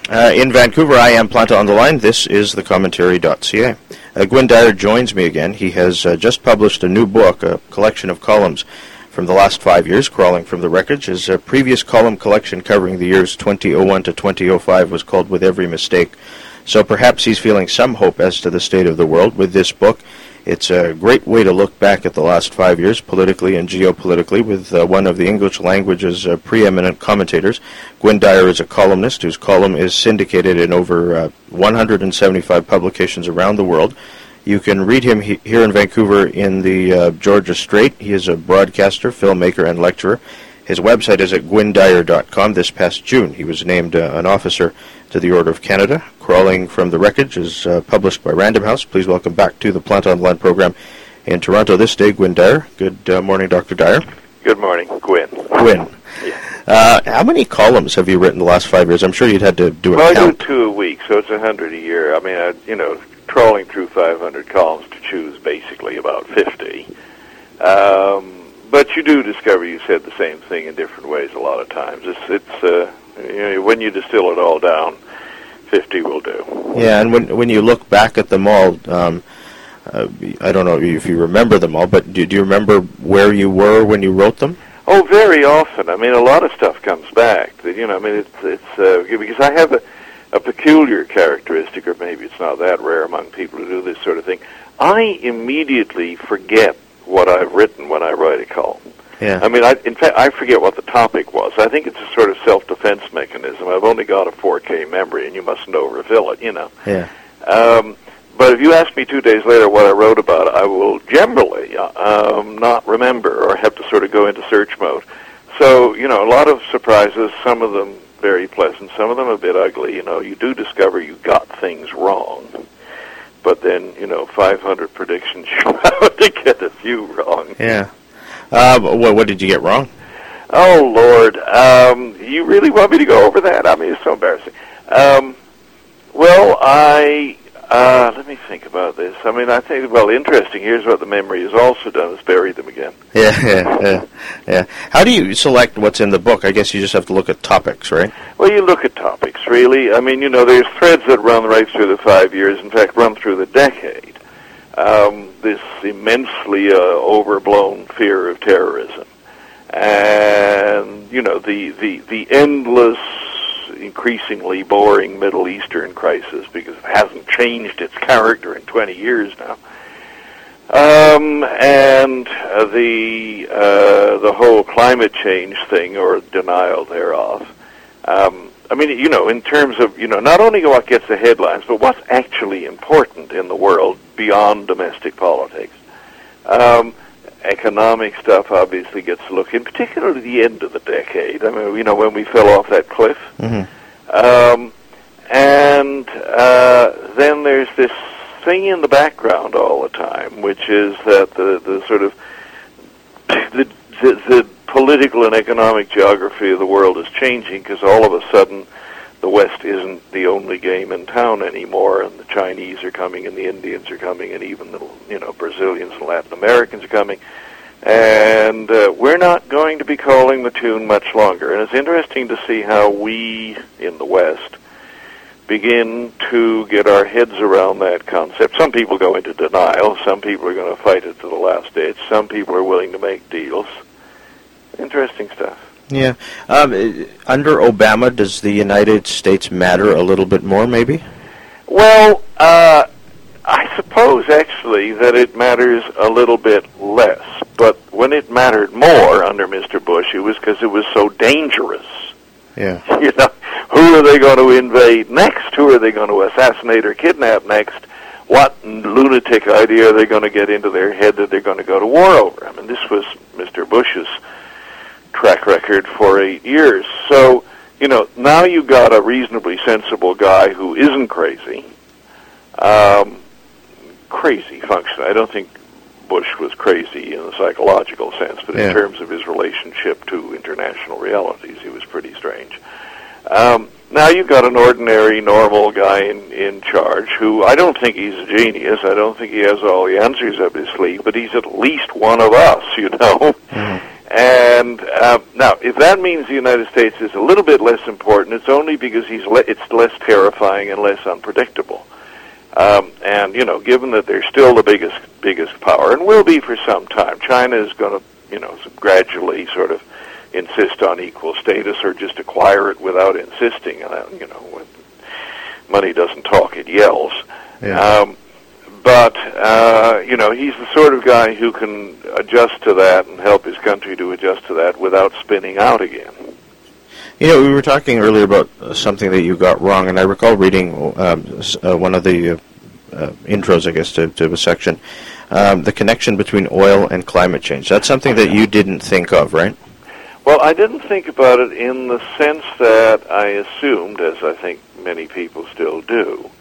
In Vancouver, I am Planta on the Line. This is thecommentary.ca. Gwyn Dyer joins me again. He has just published a new book, a collection of columns from the last 5 years, crawling from the wreckage. His previous column collection covering the years 2001 to 2005 was called With Every Mistake. So perhaps he's feeling some hope as to the state of the world with this book. It's a great way to look back at the last 5 years, politically and geopolitically, with one of the English language's preeminent commentators. Gwyn Dyer is a columnist whose column is syndicated in over 175 publications around the world. You can read him here in Vancouver in the Georgia Strait. He is a broadcaster, filmmaker, and lecturer. His website is at gwendyer.com. This past June, he was named an officer to the Order of Canada. Crawling from the Wreckage is published by Random House. Please welcome back to the Planta on the Line program in Toronto this day, Gwyn Dyer. Good morning, Dr. Dyer. Good morning, Gwyn. Gwyn. Yeah. How many columns have you written the last 5 years? I'm sure you'd had to do a count. Well, I do 2 a week, so it's 100 a year. I mean, trawling through 500 columns to choose basically about 50. But you do discover you said the same thing in different ways a lot of times. It's when you distill it all down, 50 will do. Yeah, and when you look back at them all, I don't know if you remember them all, but do you remember where you were when you wrote them? Oh, very often. I mean, a lot of stuff comes back. It's because I have a peculiar characteristic, or maybe it's not that rare among people who do this sort of thing. I immediately forget what I've written when I write a column. Yeah. I mean, in fact, I forget what the topic was. I think it's a sort of self-defense mechanism. I've only got a 4K memory, and you mustn't overfill it, Yeah. But if you ask me 2 days later what I wrote about, I will generally not remember or have to sort of go into search mode. So, a lot of surprises, some of them very pleasant, some of them a bit ugly. You do discover you got things wrong. But then, 500 predictions, you're bound to get a few wrong. Yeah. What did you get wrong? Oh, Lord. You really want me to go over that? I mean, it's so embarrassing. Let me think about this. I mean, I think, interesting. Here's what the memory has also done, is buried them again. Yeah. How do you select what's in the book? I guess you just have to look at topics, right? Well, you look at topics, really. I mean, there's threads that run right through the 5 years, in fact, run through the decade. This immensely overblown fear of terrorism. And, the endless, increasingly boring Middle Eastern crisis, because it hasn't changed its character in 20 years now. And the whole climate change thing, or denial thereof. In terms of, not only what gets the headlines, but what's actually important in the world beyond domestic politics. Economic stuff obviously gets a look, in particular at the end of the decade. I mean, when we fell off that cliff. Mm-hmm. Then there's this thing in the background all the time, which is that the sort of the political and economic geography of the world is changing, because all of a sudden the West isn't the only game in town anymore, and the Chinese are coming, and the Indians are coming, and even the Brazilians and Latin Americans are coming, and we're not going to be calling the tune much longer. And it's interesting to see how we in the West begin to get our heads around that concept. Some people go into denial. Some people are going to fight it to the last ditch. Some people are willing to make deals. Interesting stuff. Yeah. Under Obama, does the United States matter a little bit more, maybe? Well, I suppose, actually, that it matters a little bit less. But when it mattered more under Mr. Bush, it was because it was so dangerous. Yeah. Who are they going to invade next? Who are they going to assassinate or kidnap next? What lunatic idea are they going to get into their head that they're going to go to war over? I mean, this was Mr. Bush's track record for 8 years. So, now you've got a reasonably sensible guy who isn't crazy. Crazy function. I don't think Bush was crazy in the psychological sense, but in terms of his relationship to international realities, he was pretty strange. Now you've got an ordinary, normal guy in charge who, I don't think he's a genius. I don't think he has all the answers up his sleeve, but he's at least one of us, Mm-hmm. And now, if that means the United States is a little bit less important, it's only because it's less terrifying and less unpredictable. And, you know, given that they're still the biggest power, and will be for some time, China is going to, you know, gradually sort of insist on equal status or just acquire it without insisting. And, you know, when money doesn't talk, it yells. Yeah. But, you know, he's the sort of guy who can adjust to that and help his country to adjust to that without spinning out again. You know, we were talking earlier about something that you got wrong, and I recall reading one of the intros, I guess, to a section, the connection between oil and climate change. That's something that you didn't think of, right? Well, I didn't think about it in the sense that I assumed, as I think many people still do,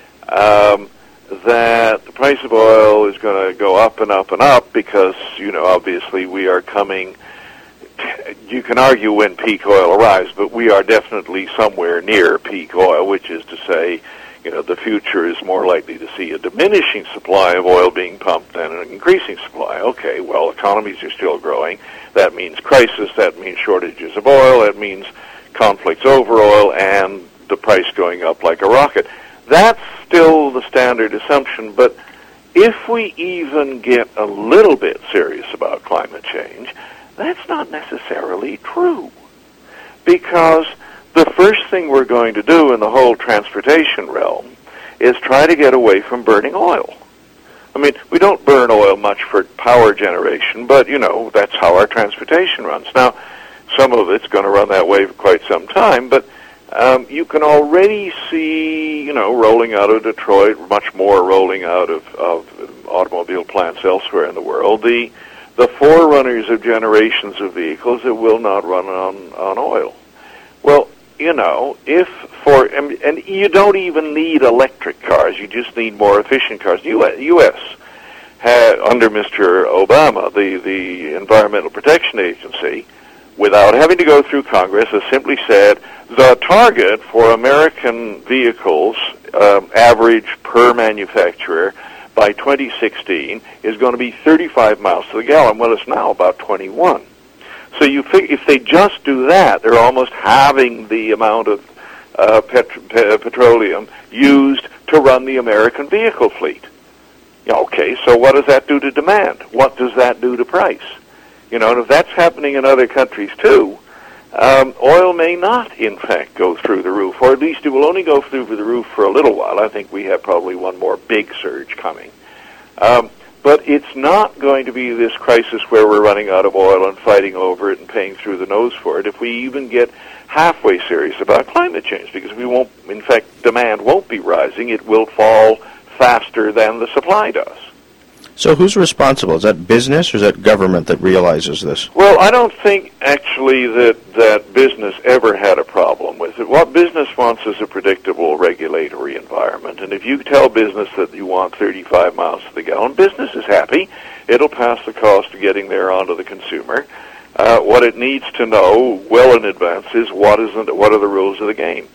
that the price of oil is going to go up and up and up because, you know, obviously we are coming. You can argue when peak oil arrives, but we are definitely somewhere near peak oil, which is to say, you know, the future is more likely to see a diminishing supply of oil being pumped than an increasing supply. Okay, well, economies are still growing. That means crisis. That means shortages of oil. That means conflicts over oil and the price going up like a rocket. That's still the standard assumption, but if we even get a little bit serious about climate change, that's not necessarily true. Because the first thing we're going to do in the whole transportation realm is try to get away from burning oil. I mean, we don't burn oil much for power generation, but, you know, that's how our transportation runs. Now, some of it's going to run that way for quite some time, but you can already see, you know, rolling out of Detroit, much more rolling out of automobile plants elsewhere in the world, the forerunners of generations of vehicles that will not run on oil. Well, you know, and you don't even need electric cars, you just need more efficient cars. U.S. had, under Mr. Obama, the Environmental Protection Agency, without having to go through Congress, has simply said the target for American vehicles, average per manufacturer, by 2016 is going to be 35 miles to the gallon. Well, it's now about 21. So you figure if they just do that, they're almost halving the amount of petroleum used to run the American vehicle fleet. Okay, so what does that do to demand? What does that do to price? You know, and if that's happening in other countries too, oil may not, in fact, go through the roof, or at least it will only go through the roof for a little while. I think we have probably one more big surge coming. But it's not going to be this crisis where we're running out of oil and fighting over it and paying through the nose for it if we even get halfway serious about climate change, because we won't, in fact, demand won't be rising. It will fall faster than the supply does. So who's responsible? Is that business or is that government that realizes this? Well, I don't think actually that business ever had a problem with it. What business wants is a predictable regulatory environment. And if you tell business that you want 35 miles to the gallon, business is happy. It'll pass the cost of getting there onto the consumer. What it needs to know well in advance is what are the rules of the game.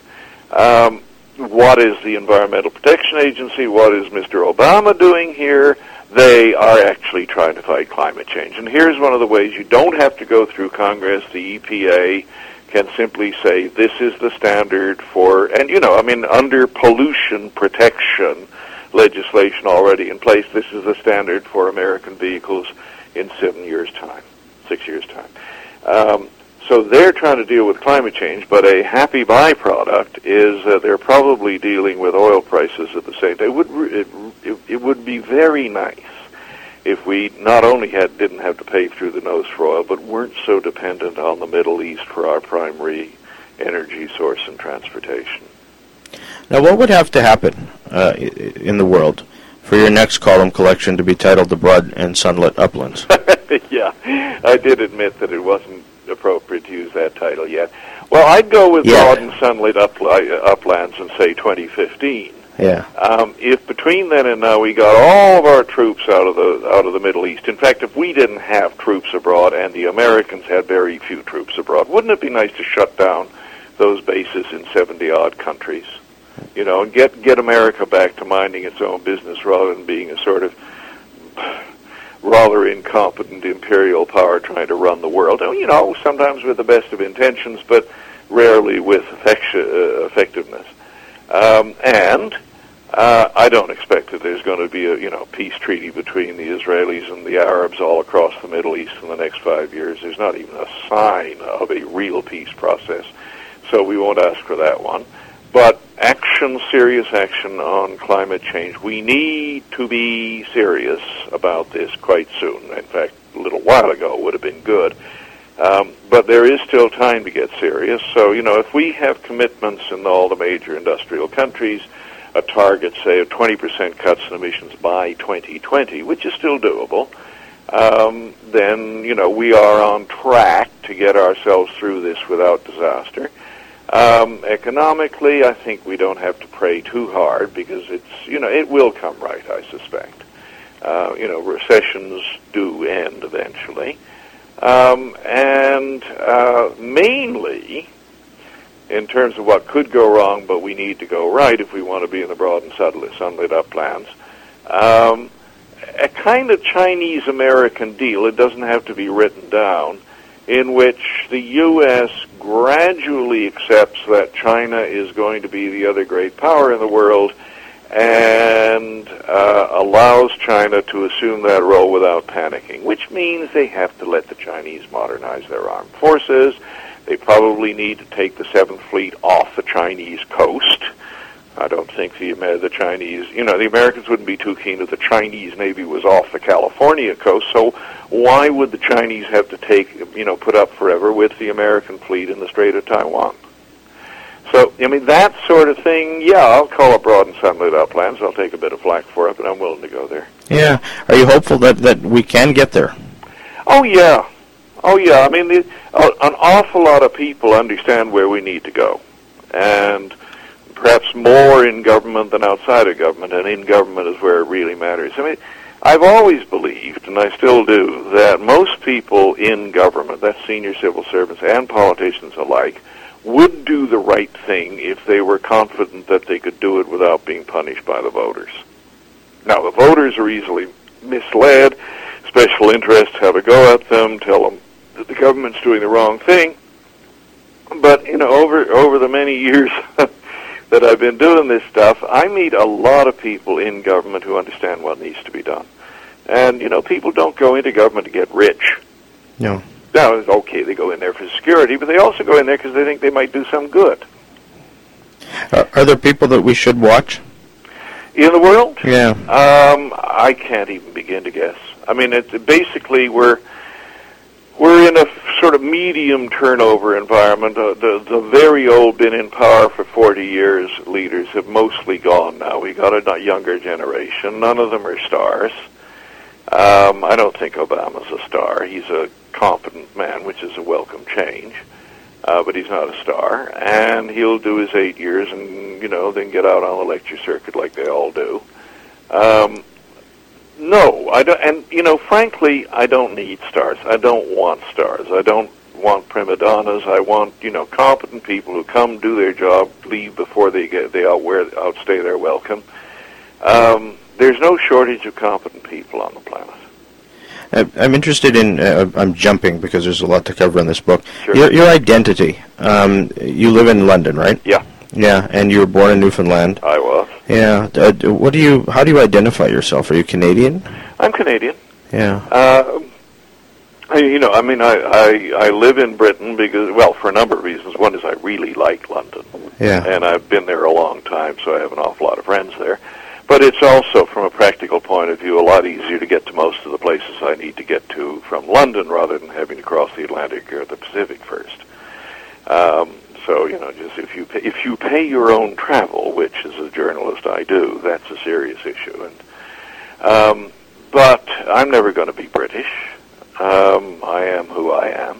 What is the Environmental Protection Agency? What is Mr. Obama doing here? They are actually trying to fight climate change. And here's one of the ways you don't have to go through Congress. The EPA can simply say this is the standard for, and you know, I mean, under pollution protection legislation already in place, this is the standard for American vehicles in 6 years' time. So they're trying to deal with climate change, but a happy byproduct is that they're probably dealing with oil prices at the same time. It would be very nice if we not only didn't have to pay through the nose for oil, but weren't so dependent on the Middle East for our primary energy source and transportation. Now, what would have to happen in the world for your next column collection to be titled The Broad and Sunlit Uplands? Yeah, I did admit that it wasn't appropriate to use that title yet. Well, I'd go with Broad and Sunlit Uplands and say 2015. Yeah. If between then and now we got all of our troops out of the Middle East, in fact, if we didn't have troops abroad and the Americans had very few troops abroad, wouldn't it be nice to shut down those bases in 70-odd countries? You know, and get America back to minding its own business rather than being a sort of rather incompetent imperial power trying to run the world. You know, sometimes with the best of intentions, but rarely with effectiveness. I don't expect that there's going to be a peace treaty between the Israelis and the Arabs all across the Middle East in the next 5 years. There's not even a sign of a real peace process, so we won't ask for that one. But action, serious action on climate change. We need to be serious about this quite soon. In fact, a little while ago would have been good. But there is still time to get serious. So, if we have commitments in all the major industrial countries, a target, say, of 20% cuts in emissions by 2020, which is still doable, then, we are on track to get ourselves through this without disaster. Economically, I think we don't have to pray too hard because it will come right, I suspect. Recessions do end eventually. Mainly, in terms of what could go wrong, but we need to go right if we want to be in the broad and sunlit uplands, a kind of Chinese-American deal, it doesn't have to be written down, in which the U.S. gradually accepts that China is going to be the other great power in the world and allows China to assume that role without panicking, which means they have to let the Chinese modernize their armed forces. They probably need to take the 7th Fleet off the Chinese coast. I don't think the Chinese, the Americans wouldn't be too keen if the Chinese Navy was off the California coast, so why would the Chinese have to put up forever with the American fleet in the Strait of Taiwan? So, that sort of thing, yeah, I'll call it broad and sunlit uplands. I'll take a bit of flack for it, but I'm willing to go there. Yeah. Are you hopeful that we can get there? Oh, yeah. An awful lot of people understand where we need to go. And perhaps more in government than outside of government, and in government is where it really matters. I've always believed, and I still do, that most people in government, that's senior civil servants and politicians alike, would do the right thing if they were confident that they could do it without being punished by the voters. Now, the voters are easily misled. Special interests have a go at them, tell them that the government's doing the wrong thing. But, over the many years that I've been doing this stuff, I meet a lot of people in government who understand what needs to be done. And, people don't go into government to get rich. No. Now, it's okay, they go in there for security, but they also go in there because they think they might do some good. Are there people that we should watch? In the world? Yeah. I can't even begin to guess. Basically, we're in a sort of medium turnover environment. The very old, been in power for 40 years, leaders have mostly gone now. We got a younger generation. None of them are stars. I don't think Obama's a star. He's a competent man, which is a welcome change. But he's not a star. And he'll do his 8 years and, then get out on the lecture circuit like they all do. No, I don't. And, frankly, I don't need stars. I don't want stars. I don't want prima donnas. I want, competent people who come, do their job, leave before they outstay their welcome. There's no shortage of competent people on the planet. I'm interested in, I'm jumping because there's a lot to cover in this book. Sure. Your identity. You live in London, right? Yeah. Yeah, and you were born in Newfoundland. I was. Yeah. How do you identify yourself? Are you Canadian? I'm Canadian. Yeah. I live in Britain because, for a number of reasons. One is I really like London. Yeah. And I've been there a long time, so I have an awful lot of friends there. But it's also, from a practical point of view, a lot easier to get to most of the places I need to get to from London rather than having to cross the Atlantic or the Pacific first. So, just if you pay your own travel, which as a journalist I do, that's a serious issue. And but I'm never going to be British. I am who I am.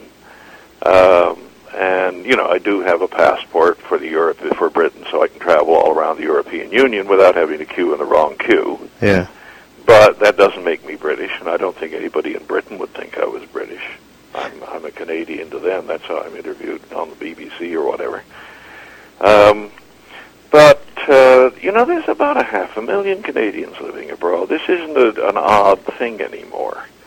And, I do have a passport for Britain, so I can travel all around the European Union without having to queue in the wrong queue. Yeah. But that doesn't make me British, and I don't think anybody in Britain would think I was British. I'm a Canadian to them. That's how I'm interviewed on the BBC or whatever. But there's about 500,000 Canadians living abroad. This isn't an odd thing anymore.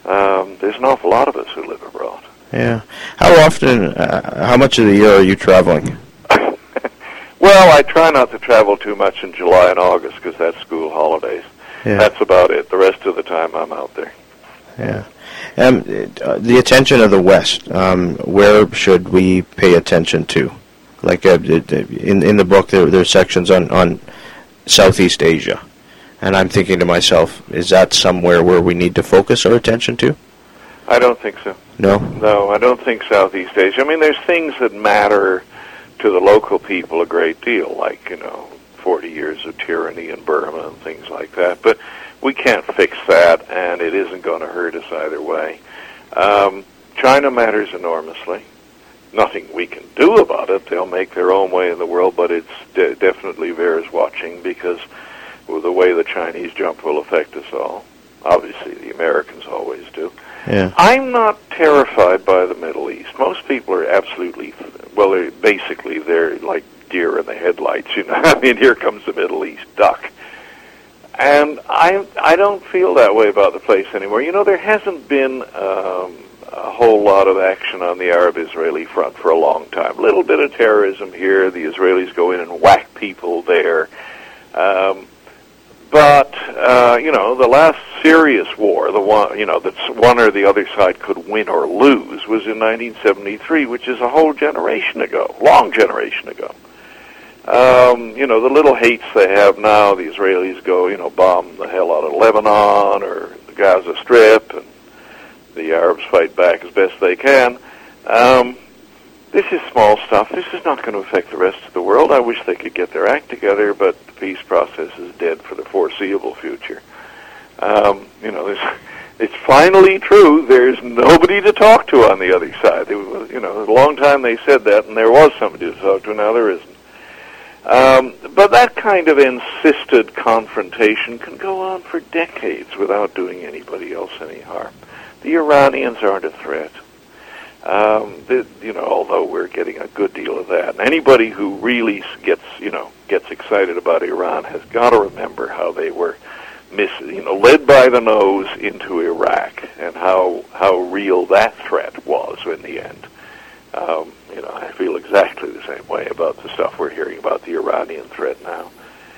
There's an awful lot of us who live abroad. Yeah. How often, how much of the year are you traveling? Well, I try not to travel too much in July and August because that's school holidays. Yeah. That's about it. The rest of the time I'm out there. Yeah. The attention of the West, where should we pay attention to? Like in the book, there's sections on Southeast Asia. And I'm thinking to myself, is that somewhere where we need to focus our attention to? I don't think so. No? No, I don't think Southeast Asia. I mean, there's things that matter to the local people a great deal, like, 40 years of tyranny in Burma and things like that. But we can't fix that, and it isn't going to hurt us either way. China matters enormously. Nothing we can do about it. They'll make their own way in the world, but it's definitely bears watching because the way the Chinese jump will affect us all. Obviously, the Americans always do. Yeah. I'm not terrified by the Middle East. Most people are absolutely, they're like deer in the headlights, I mean, here comes the Middle East, duck. And I don't feel that way about the place anymore. There hasn't been a whole lot of action on the Arab-Israeli front for a long time. A little bit of terrorism here. The Israelis go in and whack people there. But the last serious war, the one, that one or the other side could win or lose, was in 1973, which is a whole generation ago, long generation ago. The little hates they have now, the Israelis go, bomb the hell out of Lebanon or the Gaza Strip, and the Arabs fight back as best they can. This is small stuff. This is not going to affect the rest of the world. I wish they could get their act together, but the peace process is dead for the foreseeable future. It's finally true. There's nobody to talk to on the other side. It was, a long time they said that, and there was somebody to talk to. Now there isn't. But that kind of insisted confrontation can go on for decades without doing anybody else any harm. The Iranians aren't a threat. Although we're getting a good deal of that. And anybody who really gets excited about Iran has got to remember how they were led by the nose into Iraq and how real that threat was in the end. I feel exactly the same way about the stuff we're hearing about the Iranian threat now.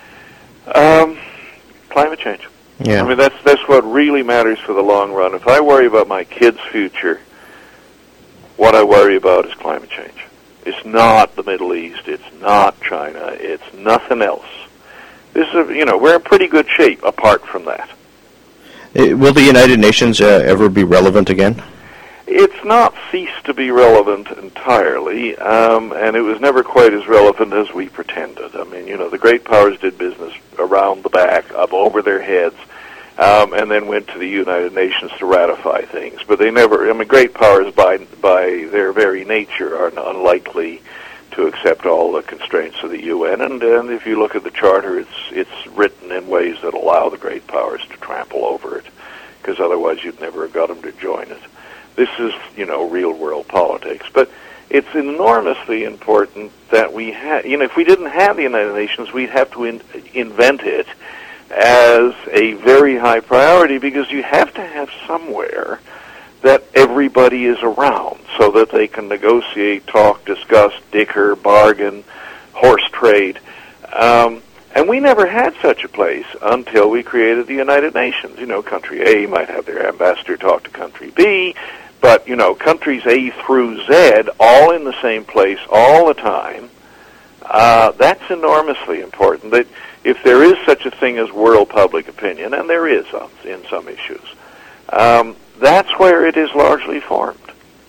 Climate change. Yeah. I mean, that's what really matters for the long run. If I worry about my kids' future, what I worry about is climate change. It's not the Middle East. It's not China. It's nothing else. This is, we're in pretty good shape apart from that. Will the United Nations ever be relevant again? It's not ceased to be relevant entirely, and it was never quite as relevant as we pretended. I mean, the great powers did business around the back, up over their heads, and then went to the United Nations to ratify things. But they never, great powers by their very nature are unlikely to accept all the constraints of the UN. And if you look at the Charter, it's written in ways that allow the great powers to trample over it, because otherwise you'd never have got them to join it. This is, real-world politics. But it's enormously important that we have, if we didn't have the United Nations, we'd have to invent it as a very high priority, because you have to have somewhere that everybody is around so that they can negotiate, talk, discuss, dicker, bargain, horse trade. And we never had such a place until we created the United Nations. Country A might have their ambassador talk to country B, but, countries A through Z all in the same place all the time. That's enormously important. That if there is such a thing as world public opinion, and there is in some issues, that's where it is largely formed.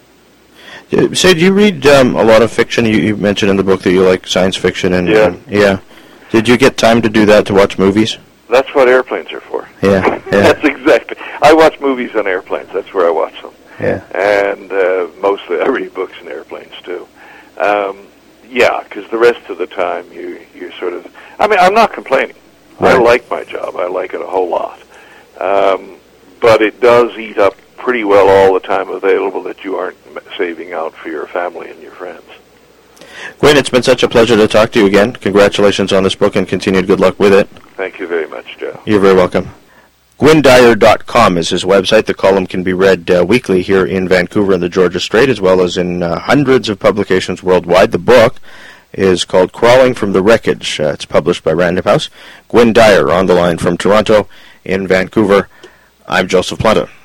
So do you read a lot of fiction? You mentioned in the book that you like science fiction. Yeah. Did you get time to do that, to watch movies? That's what airplanes are for. Yeah. That's exactly. I watch movies on airplanes. That's where I watch them. Yeah. And mostly I read books in airplanes, too. Because the rest of the time you're sort of... I'm not complaining. Right. I like my job. I like it a whole lot. But it does eat up pretty well all the time available that you aren't saving out for your family and your friends. Gwyn, it's been such a pleasure to talk to you again. Congratulations on this book and continued good luck with it. Thank you very much, Joe. You're very welcome. GwynDyer.com is his website. The column can be read weekly here in Vancouver and the Georgia Strait, as well as in hundreds of publications worldwide. The book is called Crawling from the Wreckage. It's published by Random House. Gwyn Dyer on the line from Toronto. In Vancouver, I'm Joseph Planta.